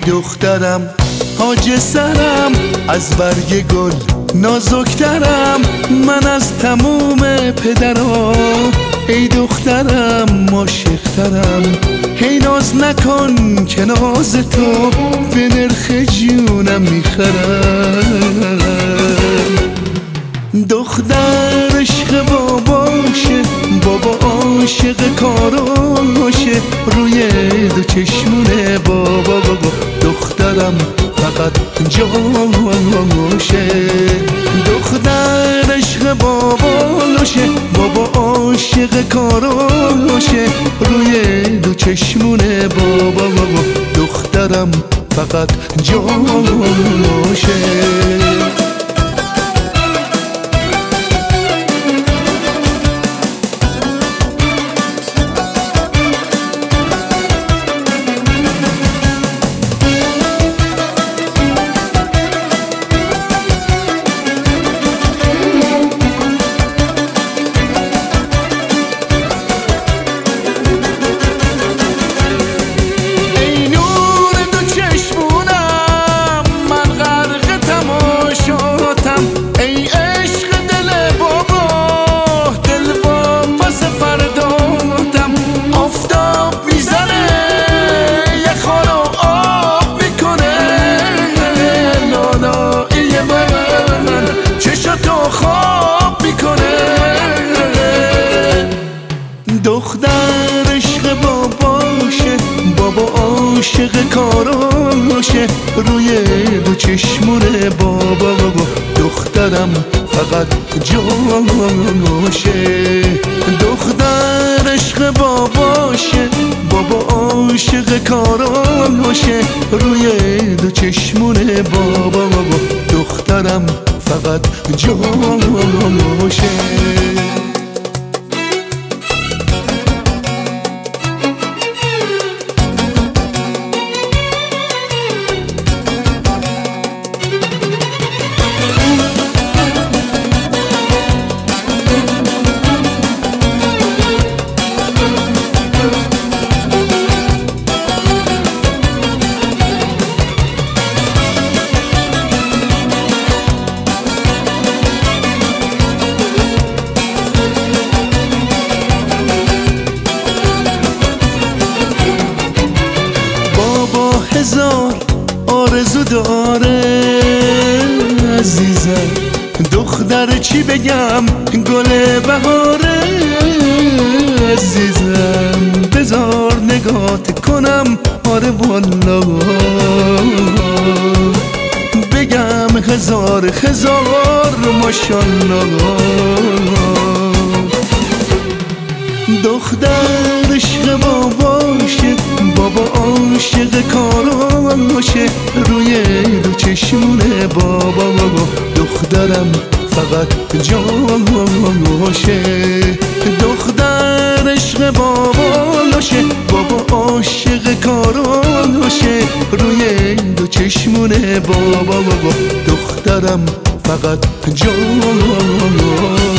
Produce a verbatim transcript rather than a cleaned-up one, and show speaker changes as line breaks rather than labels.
دخترم تاج سرم، از برگ گل نازکترم من از تموم پدرها. ای دخترم عاشقترم، هی ناز نکن که ناز تو به نرخ جونم میخرم. دختر عشق باباشه، بابا عاشق کاراشه، روی دو چشمونه بابا بابا دخترم فقط جاشه. دختر عشق باباشه، بابا عاشق کاراشه، روی دو چشمونه بابا بابا دخترم فقط جاشه. دختر عشق باباشه، بابا عاشق کاراشه، روی دو چشمونه بابا بابا دخترم فقط جاشه. دختر عشق باباشه، بابا عاشق کاراشه، روی دو چشمونه بابا بابا دخترم فقط جاشه. هزار آرزو داره عزیزم، دختر چی بگم گل بهاره عزیزم. بذار نگات کنم آره والا، بگم هزار هزار ماشالله. دختر عشق باباشه، بابا عاشق کاراشه، روی دو چشمونه بابا بابا دخترم فقط جاشه. دختر عشق باباشه، بابا عاشق کاراشه، روی دو چشمونه بابا بابا دخترم فقط جاشه.